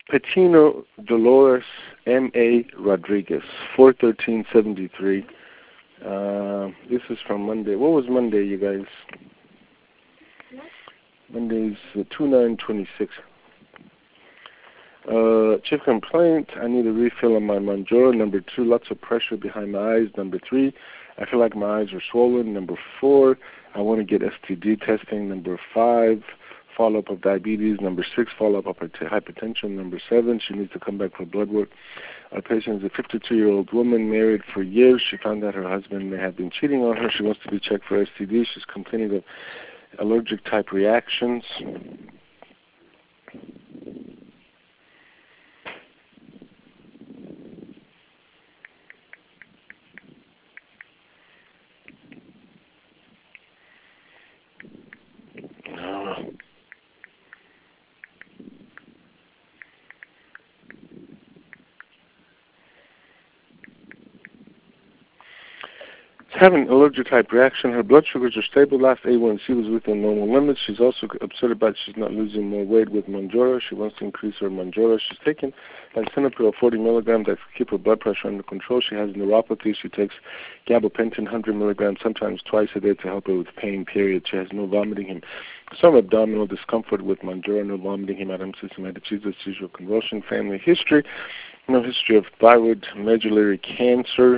Patino Dolores M.A. Rodriguez, 41373. This is from Monday. What was Monday, you guys? Monday's 2926. Chief complaint, I need a refill on my Mounjaro. Number 2, lots of pressure behind my eyes. Number 3, I feel like my eyes are swollen. Number 4, I want to get STD testing. Number 5, follow-up of diabetes. Number 6, follow-up of hypertension. Number 7, she needs to come back for blood work. Our patient is a 52-year-old woman, married for years. She found out her husband may have been cheating on her. She wants to be checked for STD. She's complaining of allergic type reactions. Having allergic type reaction. Her blood sugars are stable. Last A1C was within normal limits. She's also upset about she's not losing more weight with Mounjaro. She wants to increase her Mounjaro. She's taking lisinopril 40 milligrams that keep her blood pressure under control. She has neuropathy. She takes gabapentin 100 milligrams sometimes twice a day to help her with pain, period. She has no vomiting, some abdominal discomfort with Mounjaro, no vomiting, hematum, systematic seizure, convulsion, family history, no history of thyroid, medullary cancer,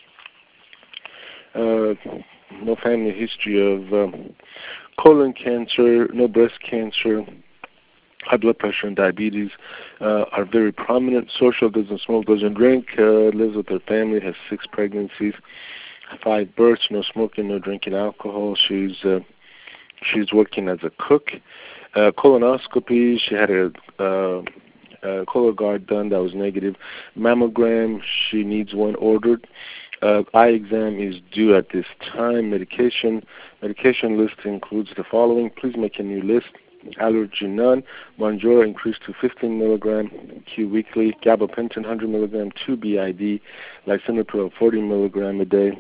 no family history of colon cancer, no breast cancer, high blood pressure and diabetes are very prominent. Social, doesn't smoke, doesn't drink, lives with her family, has 6 pregnancies, 5 births, no smoking, no drinking alcohol. She's working as a cook. Colonoscopy, she had a Cologuard done that was negative. Mammogram, she needs one ordered. Eye exam is due at this time. Medication list includes the following. Please make a new list. Allergy none. Mounjaro increased to 15 milligram Q weekly. Gabapentin 100 milligram 2 BID. Lisinopril 40 milligram a day.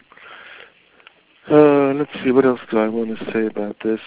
Let's see, what else do I want to say about this?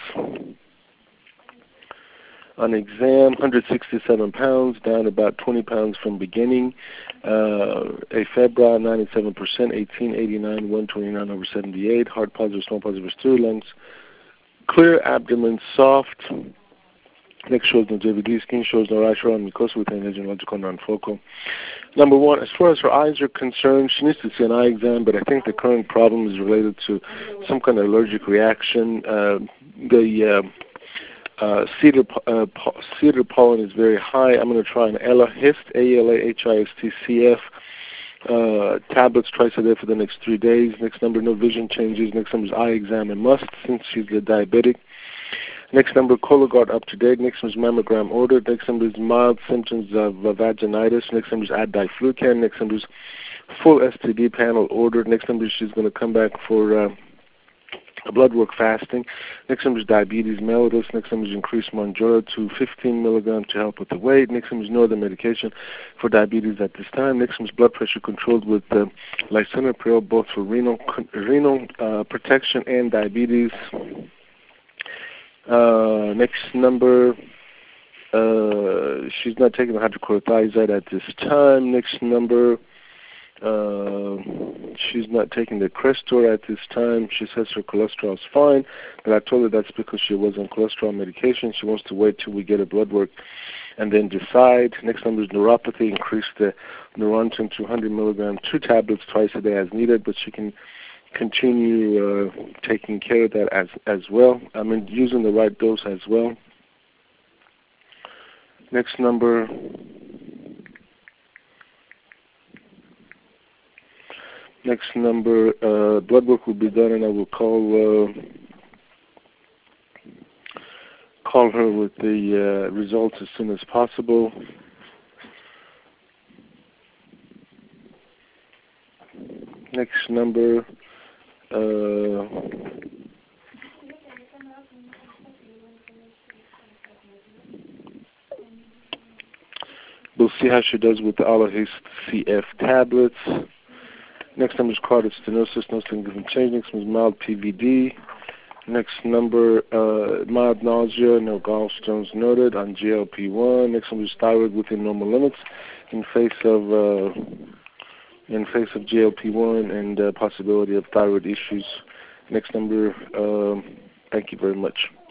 On exam, 167 pounds, down about 20 pounds from beginning. A febrile, 97%, 1889, 129 over 78. Heart positive, small positive stimulants. Clear abdomen, soft. Neck shows no JVD. Skin shows no rash around mucosa with analogical non-focal. Number 1, as far as her eyes are concerned, she needs to see an eye exam, but I think the current problem is related to some kind of allergic reaction. Cedar pollen is very high. I'm going to try an Alahist, ALAHISTCF, tablets twice a day for the next 3 days. Next number, no vision changes. Next number is eye exam and must, since she's a diabetic. Next number, Cologuard up to date. Next number is mammogram ordered. Next number is mild symptoms of vaginitis. Next number is Ad-Diflucan. Next number is full STD panel ordered. Next number is she's going to come back for blood work fasting. Next number is diabetes mellitus. Next number is increased Mounjaro to 15 milligrams to help with the weight. Next number is no other medication for diabetes at this time. Next number is blood pressure controlled with lisinopril, both for renal protection and diabetes. Next number, she's not taking the hydrochlorothiazide at this time. Next number, she's not taking the Crestor at this time. She says her cholesterol is fine, but I told her that's because she was on cholesterol medication. She wants to wait till we get her blood work and then decide. Next number is neuropathy. Increase the Neurontin to 100 milligrams, 2 tablets twice a day as needed, but she can continue taking care of that as well. I mean, using the right dose as well. Next number. Blood work will be done, and I will call her with the results as soon as possible. Next number. We'll see how she does with the Alahist CF tablets. Next number is cardiac stenosis, no significant change. Next one is mild PVD. Next number, mild nausea, no gallstones noted on GLP-1. Next number is thyroid within normal limits in face of GLP-1 and possibility of thyroid issues. Next number, thank you very much.